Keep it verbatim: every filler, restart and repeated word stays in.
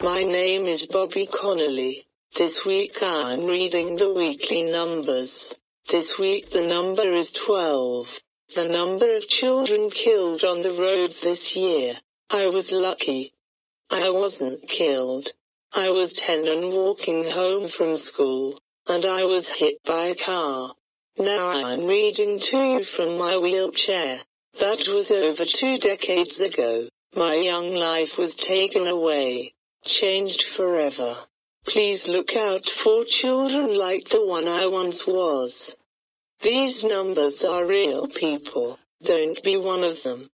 My name is Bobby Connolly. This week I'm reading the weekly numbers. This week the number is twelve. The number of children killed on the roads this year. I was lucky. I wasn't killed. I was ten and walking home from school, and I was hit by a car. Now I'm reading to you from my wheelchair. That was over two decades ago. My young life was taken away, changed forever. Please look out for children like the one I once was. These numbers are real people. Don't be one of them.